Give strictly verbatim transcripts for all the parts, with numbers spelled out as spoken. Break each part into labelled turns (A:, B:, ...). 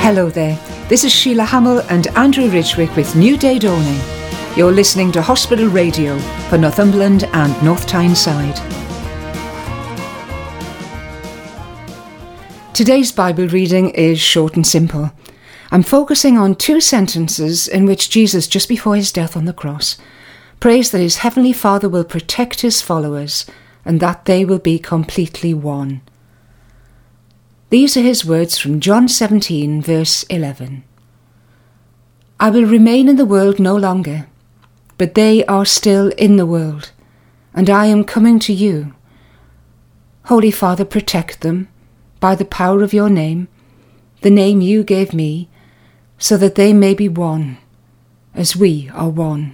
A: Hello there, this is Sheila Hamill and Andrew Ridgwick with New Day Dawning. You're listening to Hospital Radio for Northumberland and North Tyneside. Today's Bible reading is short and simple. I'm focusing on two sentences in which Jesus, just before his death on the cross, prays that his Heavenly Father will protect his followers and that they will be completely one. These are his words from John seventeen, verse eleven. I will remain in the world no longer, but they are still in the world, and I am coming to you. Holy Father, protect them by the power of your name, the name you gave me, so that they may be one, as we are one.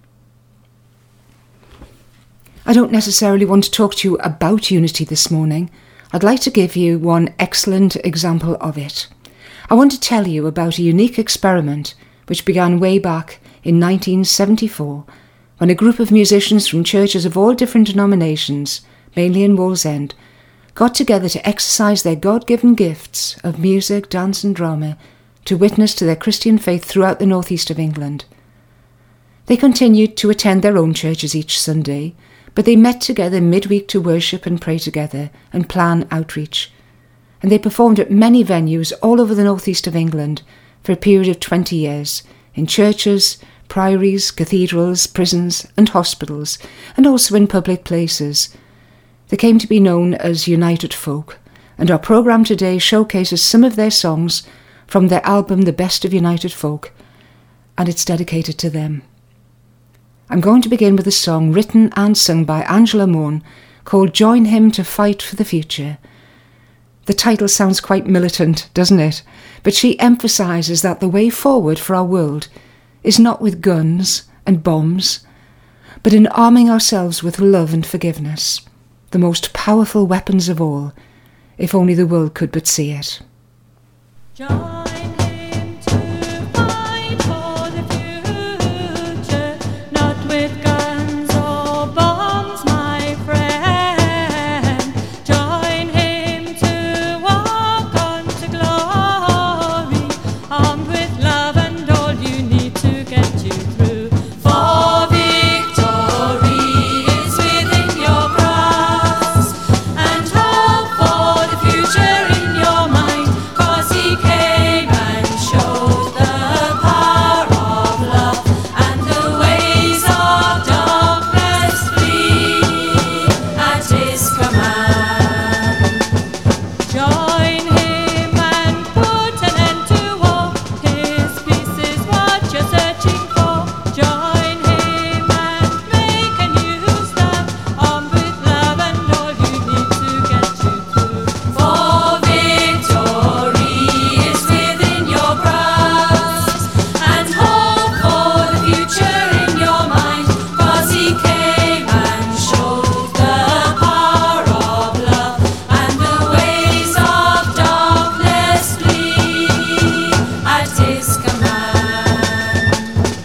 A: I don't necessarily want to talk to you about unity this morning. I'd like to give you one excellent example of it. I want to tell you about a unique experiment which began way back in nineteen seventy-four, when a group of musicians from churches of all different denominations, mainly in Wallsend, got together to exercise their God-given gifts of music, dance and drama to witness to their Christian faith throughout the northeast of England. They continued to attend their own churches each Sunday, but they met together midweek to worship and pray together and plan outreach. And they performed at many venues all over the northeast of England for a period of twenty years, in churches, priories, cathedrals, prisons and hospitals, and also in public places. They came to be known as United Folk, and our programme today showcases some of their songs from their album The Best of United Folk, and it's dedicated to them. I'm going to begin with a song written and sung by Angela Moore called Join Him to Fight for the Future. The title sounds quite militant, doesn't it? But she emphasises that the way forward for our world is not with guns and bombs, but in arming ourselves with love and forgiveness, the most powerful weapons of all, if only the world could but see it.
B: Join him to fight for the future, not with guns or bombs, my friend. Join him to walk on to glory, armed with love and all you need to get you through. For victory is within your grasp, and hope for the future in your mind, 'cause he came and showed the power of love, and the ways of darkness flee at his command. Join him and put an end to war, his peace is what you're searching for. Join him and make a new start, armed with love and all you need to get you through. For victory is within your grasp, and hope for the future in your mind, 'cause he came and showed the power of love, and the ways of darkness flee at his command.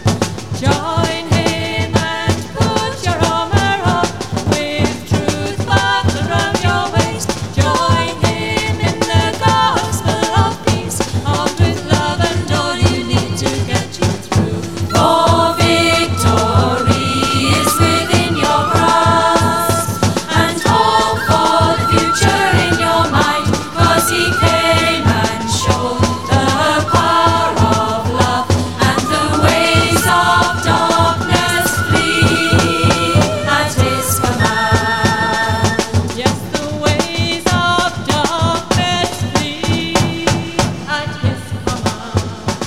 B: Join him and put your armor on, with truth buckled round your waist. Join him in the gospel of peace, armed with love and all you need to get you through. For victory is within your grasp, and hope for the future in your mind, 'cause he came and showed the power of love, and the ways of darkness flee at his command. Yes, the ways of darkness flee at his command.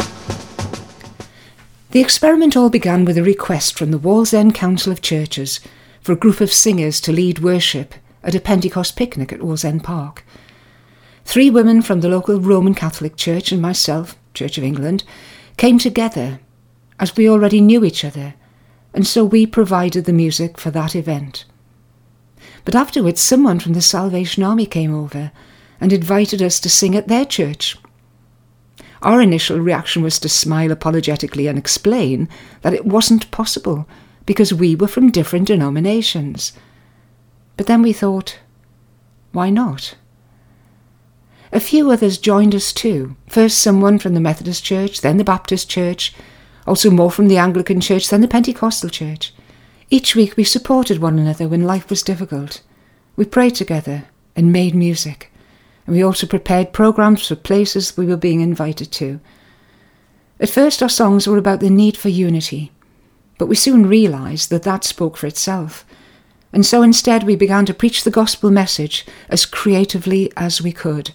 A: The experiment all began with a request from the Wallsend Council of Churches for a group of singers to lead worship at a Pentecost picnic at Wallsend Park. Three women from the local Roman Catholic Church and myself, Church of England, came together as we already knew each other, and so we provided the music for that event. But afterwards, someone from the Salvation Army came over and invited us to sing at their church. Our initial reaction was to smile apologetically and explain that it wasn't possible because we were from different denominations. But then we thought, why not? A few others joined us too. First someone from the Methodist Church, then the Baptist Church, also more from the Anglican Church, then the Pentecostal Church. Each week we supported one another when life was difficult. We prayed together and made music. And we also prepared programmes for places we were being invited to. At first our songs were about the need for unity, but we soon realised that that spoke for itself. And so instead we began to preach the gospel message as creatively as we could.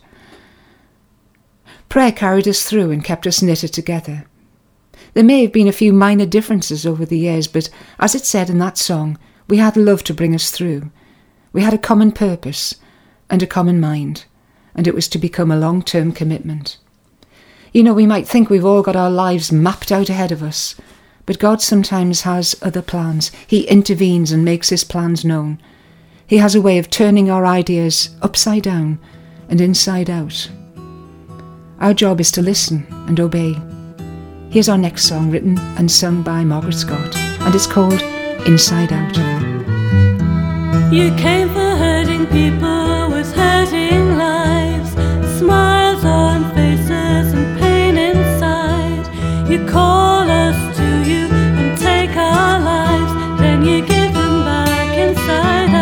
A: Prayer carried us through and kept us knitted together. There may have been a few minor differences over the years, but as it said in that song, we had love to bring us through. We had a common purpose and a common mind, and it was to become a long-term commitment. You know, we might think we've all got our lives mapped out ahead of us, but God sometimes has other plans. He intervenes and makes his plans known. He has a way of turning our ideas upside down and inside out. Our job is to listen and obey. Here's our next song, written and sung by Margaret Scott, and it's called Inside Out.
B: You came for hurting people with hurting lives, smiles on faces and pain inside. You call us to you and take our lives, then you give them back inside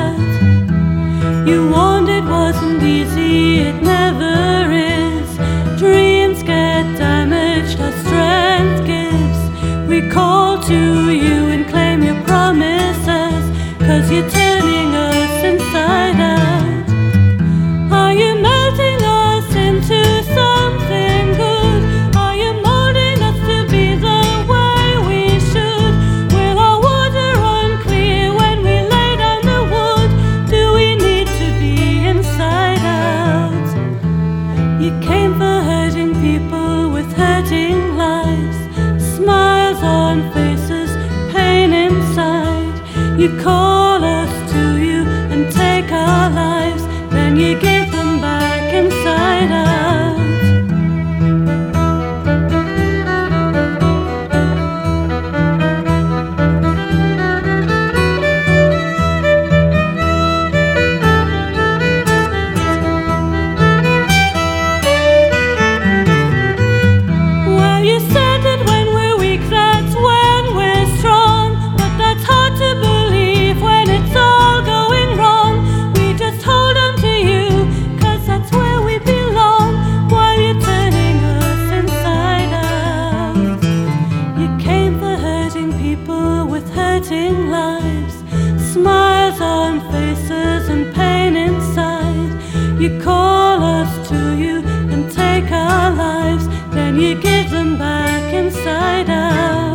B: out. You warned it wasn't easy, it never is. Dreams get damaged, our strength gives. We call to you and claim your promises, 'cause you're turning us inside out. Are you melting us into something good? Are you molding us to be the way we should? Will our water run clear when we lay down the wood? Do we need to be inside out? You came for hurting people with hurting lives, smiles on faces, pain inside. You call us to you and take our lives, then you give them back inside out. Well, you said that when we're weak, that's when we're strong, but that's hard to believe when it's all going wrong. We just hold on to you, 'cause that's where we belong, while you're turning us inside out. You came for hurting people with hurting lives, smiles on faces and pain inside. You call us to you and take our lives, then you give them back inside out.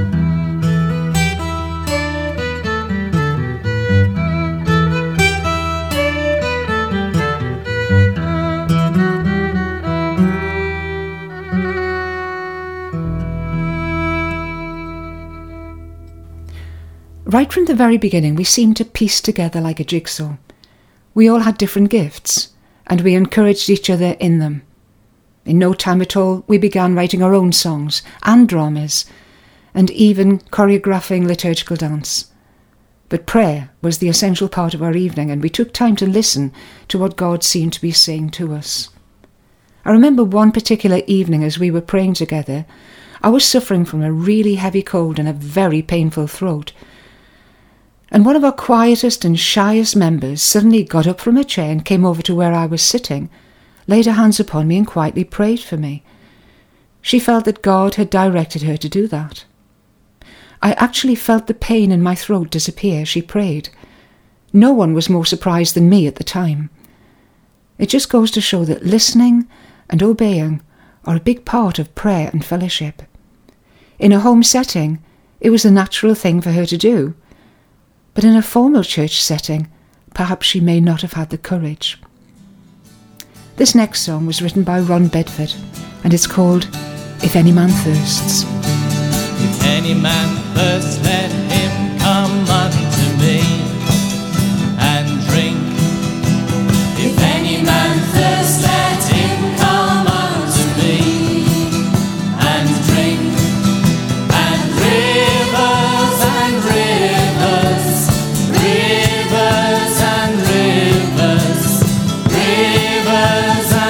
A: Right from the very beginning, we seemed to piece together like a jigsaw. We all had different gifts, and we encouraged each other in them. In no time at all, we began writing our own songs and dramas, and even choreographing liturgical dance. But prayer was the essential part of our evening, and we took time to listen to what God seemed to be saying to us. I remember one particular evening as we were praying together, I was suffering from a really heavy cold and a very painful throat. And one of our quietest and shyest members suddenly got up from her chair and came over to where I was sitting, laid her hands upon me and quietly prayed for me. She felt that God had directed her to do that. I actually felt the pain in my throat disappear as she prayed. No one was more surprised than me at the time. It just goes to show that listening and obeying are a big part of prayer and fellowship. In a home setting, it was a natural thing for her to do. But in a formal church setting, perhaps she may not have had the courage. This next song was written by Ron Bedford, and it's called If Any Man Thirsts.
C: If any man thirsts, let him come unto me and drink. If any man thirsts, let him come unto me and drink. And rivers and rivers, rivers and rivers, rivers and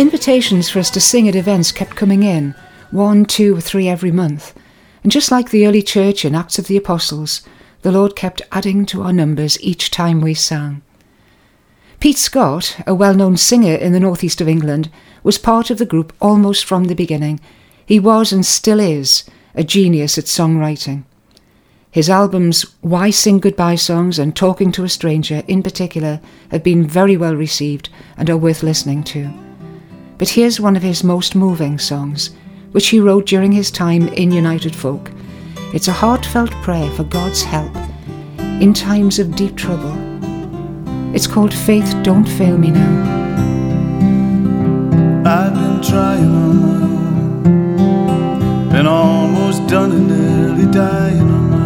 A: Invitations for us to sing at events kept coming in, one, two, or three every month. And just like the early church in Acts of the Apostles, the Lord kept adding to our numbers each time we sang. Pete Scott, a well-known singer in the northeast of England, was part of the group almost from the beginning. He was and still is a genius at songwriting. His albums Why Sing Goodbye Songs and Talking to a Stranger in particular have been very well received and are worth listening to. But here's one of his most moving songs, which he wrote during his time in United Folk. It's a heartfelt prayer for God's help in times of deep trouble. It's called Faith Don't Fail Me Now.
D: I've been trying on my own, been almost done and nearly dying on my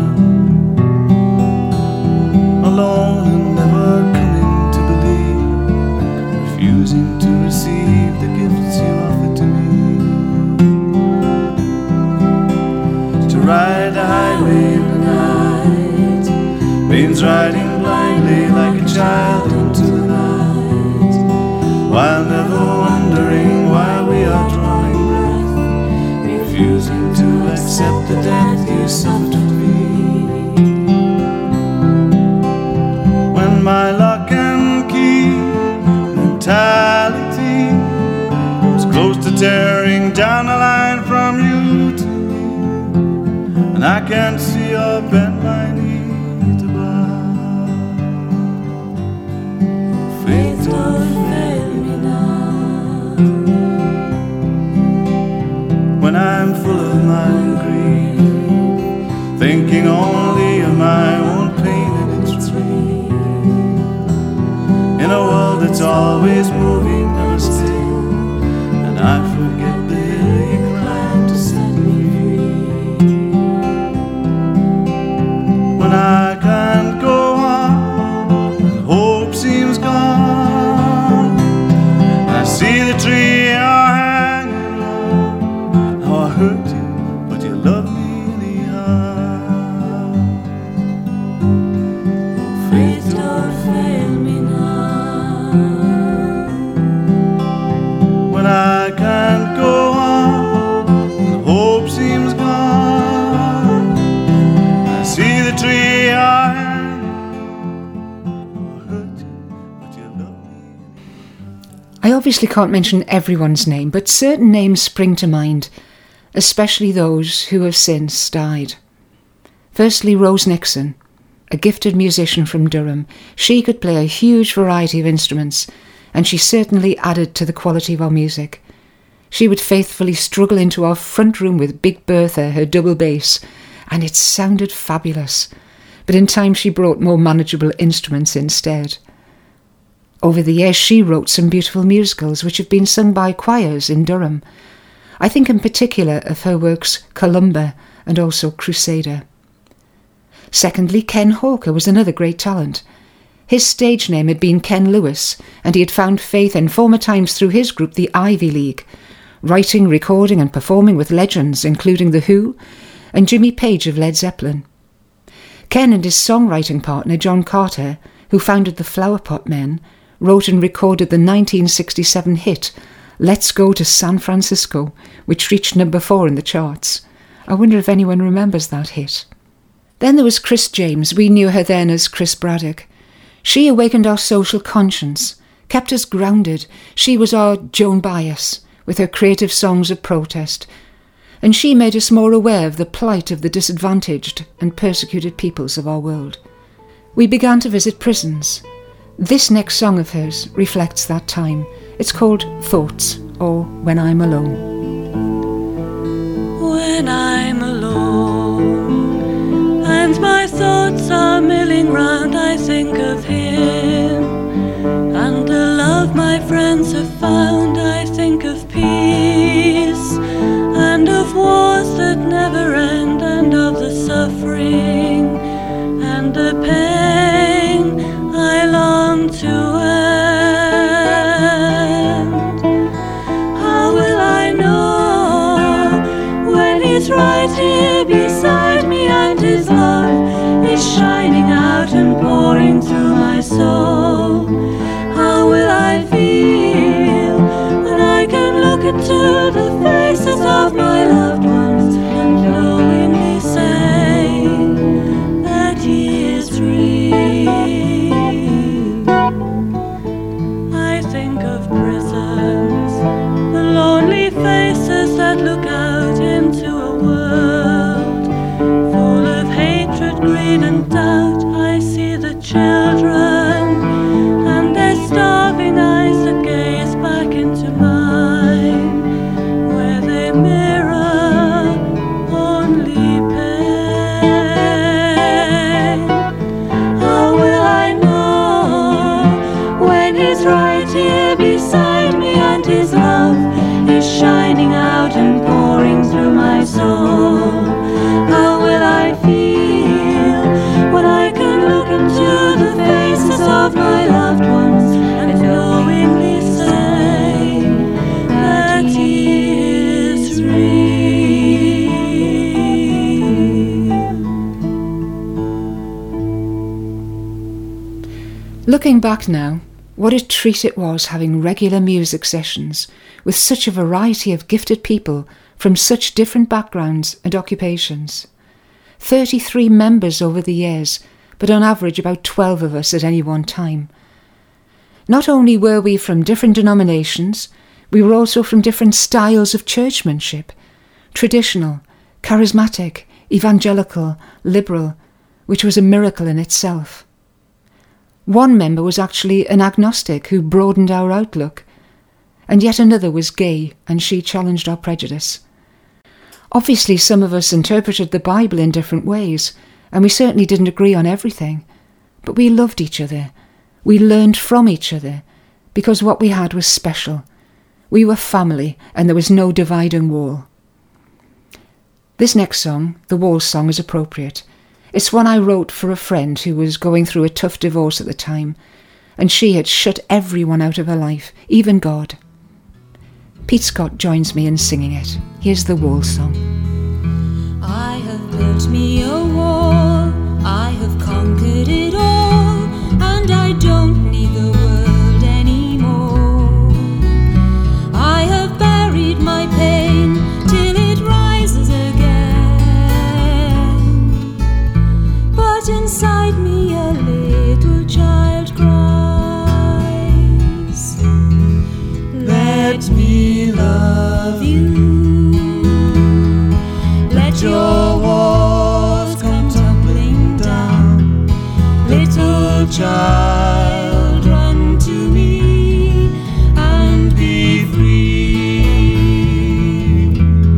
D: own, alone and never coming to believe, refusing to receive the gifts you offer to me. To ride the highway in the night means riding blindly like a child into the night, while never wondering why we are drawing breath, refusing to accept the death you suffered for me. When my lock and key mentality was close to tearing down the line from you to me, and I can't see or bend my knee to bow. Faith don't fail me now. When I'm full of my grief, thinking only of my own pain and its relief, in a world that's always moving, never still, and I forget the hill you climbed to set me free. When I can't go on and hope seems gone, I see the tree you're hanging on. How I hurt you, but you love me anyhow. Faith don't fail me now. When I can't go on and hope seems gone, I see the tree you're hanging on. How I hurt you, but you love me.
A: I obviously can't mention everyone's name, but certain names spring to mind, especially those who have since died. Firstly, Rose Nixon, a gifted musician from Durham. She could play a huge variety of instruments, and she certainly added to the quality of our music. She would faithfully struggle into our front room with Big Bertha, her double bass, and it sounded fabulous. But in time she brought more manageable instruments instead. Over the years she wrote some beautiful musicals which have been sung by choirs in Durham. I think in particular of her works Columba and also Crusader. Secondly, Ken Hawker was another great talent. His stage name had been Ken Lewis, and he had found faith in former times through his group, the Ivy League, writing, recording and performing with legends including The Who and Jimmy Page of Led Zeppelin. Ken and his songwriting partner John Carter, who founded the Flowerpot Men, wrote and recorded the nineteen sixty-seven hit Let's Go to San Francisco, which reached number four in the charts. I wonder if anyone remembers that hit. Then there was Chris James. We knew her then as Chris Braddock. She awakened our social conscience, kept us grounded. She was our Joan Baez, with her creative songs of protest, and she made us more aware of the plight of the disadvantaged and persecuted peoples of our world. We began to visit prisons. This next song of hers reflects that time. It's called Thoughts, or When I'm Alone.
B: When I'm alone and my thoughts are milling round, I think of him and the love my friends have found. I think of peace and of wars that never end, and of the suffering and the pain I long to end. How will I know when he's right here beside me and his love is shining out and pouring through my soul? How will I feel when I
A: Looking back now, what a treat it was having regular music sessions with such a variety of gifted people from such different backgrounds and occupations. thirty-three members over the years, but on average about twelve of us at any one time. Not only were we from different denominations, we were also from different styles of churchmanship: traditional, charismatic, evangelical, liberal, which was a miracle in itself. One member was actually an agnostic who broadened our outlook, and yet another was gay and she challenged our prejudice. Obviously, some of us interpreted the Bible in different ways, and we certainly didn't agree on everything, but we loved each other. We learned from each other, because what we had was special. We were family, and there was no dividing wall. This next song, the Wall Song, is appropriate. It's one I wrote for a friend who was going through a tough divorce at the time, and she had shut everyone out of her life, even God. Pete Scott joins me in singing it. Here's the Wall Song.
B: I have built me a wall, I have conquered it all, and I don't need the world anymore. I have buried my pain till it rises again, but inside me a little child cries, let me love you. Let your walls come tumbling down. Little child, run to me and be free.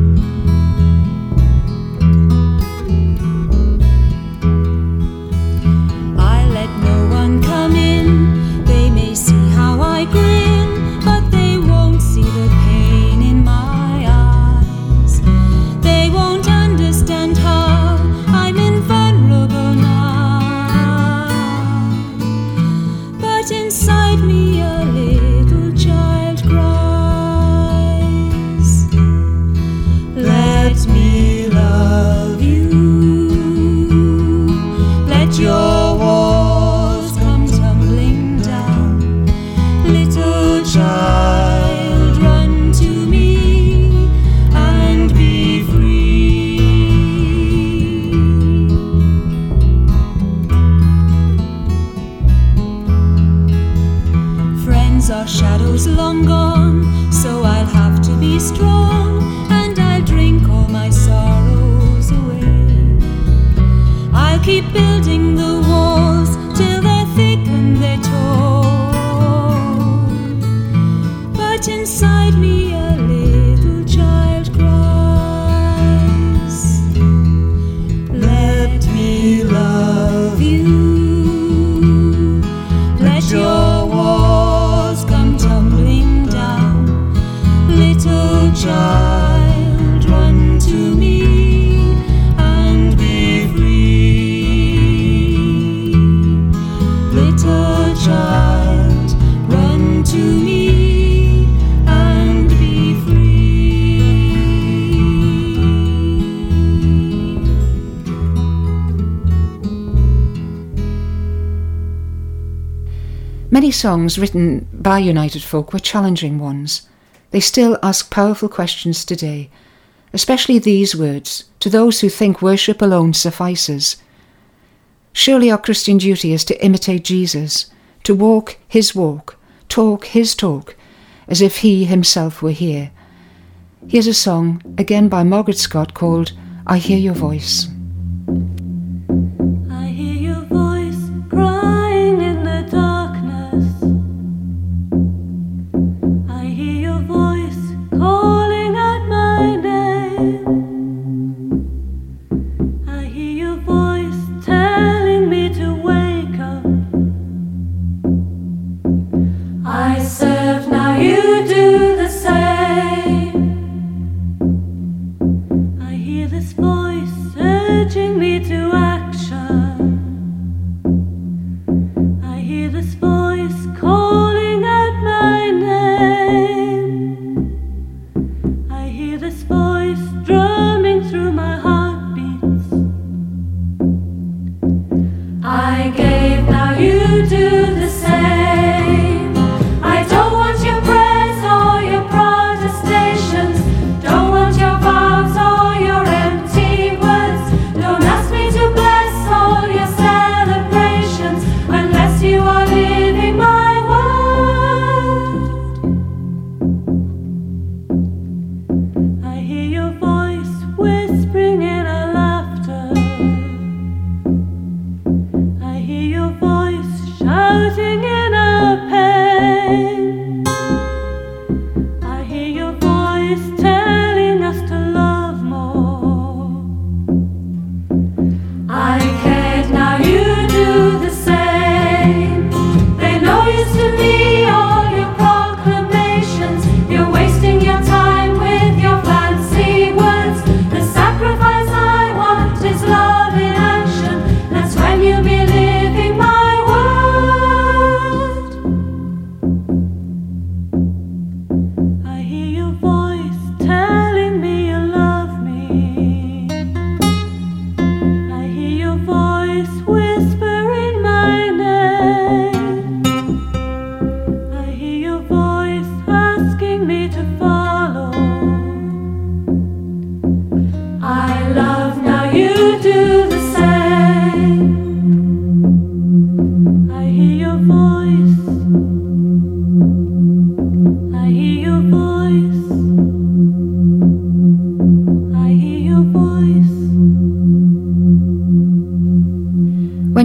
B: I let no one come in. They may see how I grin, but they won't see the pain in my eyes. They won't understand how I'm invulnerable now. But inside me a little child cries, let me love you. Let your walls come tumbling down. Little child, run to me and be free. Friends are shadows long gone, so I'll have to be strong, and I'll drink all my sorrows away. I'll keep building the walls till they're thick and they're tall, but inside me a little child cries, let me love you. Let your walls come tumbling down. Little child, run to me and be free. Little child, run to me and be free.
A: Many songs written by United Folk were challenging ones. They still ask powerful questions today, especially these words to those who think worship alone suffices. Surely our Christian duty is to imitate Jesus, to walk his walk, talk his talk, as if he himself were here. Here's a song, again by Margaret Scott, called I Hear Your Voice.
B: I hear your voice crying in the darkness. I hear your voice calling out my name. I hear your voice telling me to wake up. I serve, now you do the same. I hear this voice urging me to action. I hear this voice calling out my name. I hear this voice drumming through my heartbeats. I gave, now you do the same.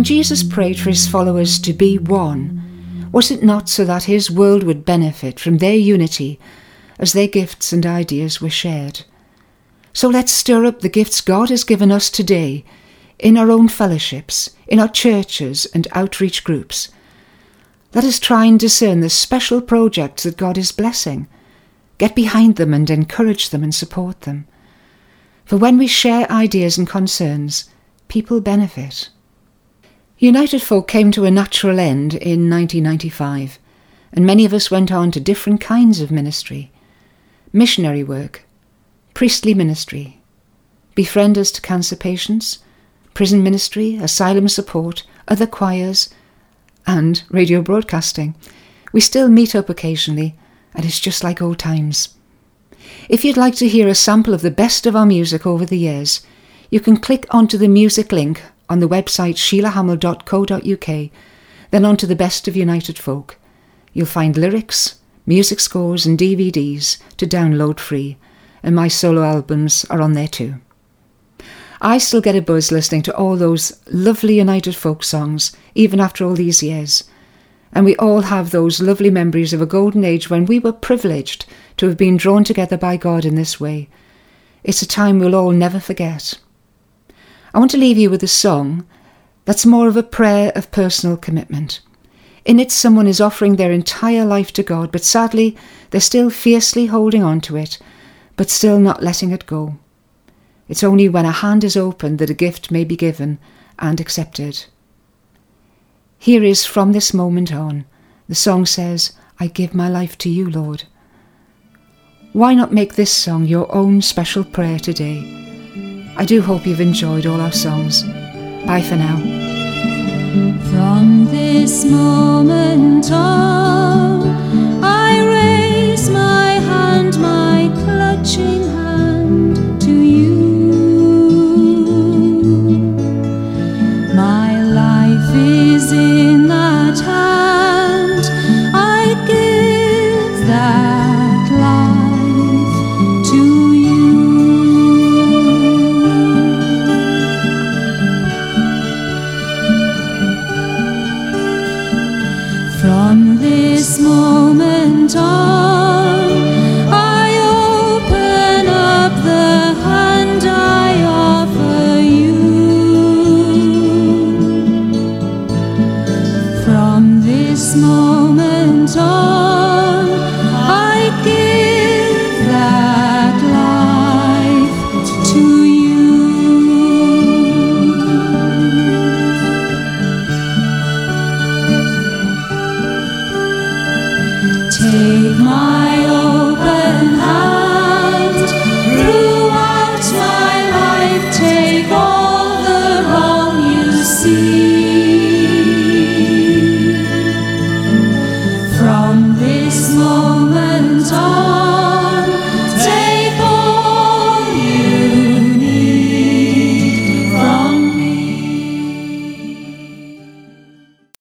A: when Jesus prayed for his followers to be one, was it not so that his world would benefit from their unity as their gifts and ideas were shared? So let's stir up the gifts God has given us today in our own fellowships, in our churches and outreach groups. Let us try and discern the special projects that God is blessing. Get behind them and encourage them and support them. For when we share ideas and concerns, people benefit. United Folk came to a natural end in nineteen ninety-five, and many of us went on to different kinds of ministry. Missionary work, priestly ministry, befrienders to cancer patients, prison ministry, asylum support, other choirs, and radio broadcasting. We still meet up occasionally, and it's just like old times. If you'd like to hear a sample of the best of our music over the years, you can click onto the music link on the website sheila hamill dot co dot uk, then onto the Best of United Folk. You'll find lyrics, music scores and D V Ds to download free, and my solo albums are on there too. I still get a buzz listening to all those lovely United Folk songs, even after all these years. And we all have those lovely memories of a golden age when we were privileged to have been drawn together by God in this way. It's a time we'll all never forget. I want to leave you with a song that's more of a prayer of personal commitment. In it, someone is offering their entire life to God, but sadly, they're still fiercely holding on to it, but still not letting it go. It's only when a hand is opened that a gift may be given and accepted. Here is From This Moment On. The song says, I give my life to you, Lord. Why not make this song your own special prayer today? I do hope you've enjoyed all our songs. Bye for now.
B: From this moment on, I raise my hand, my clutching hand to you. My life is in that hand, I give that life to you. From this moment on, I open up the hand I offer you. From this moment on, I give that life to you. Take my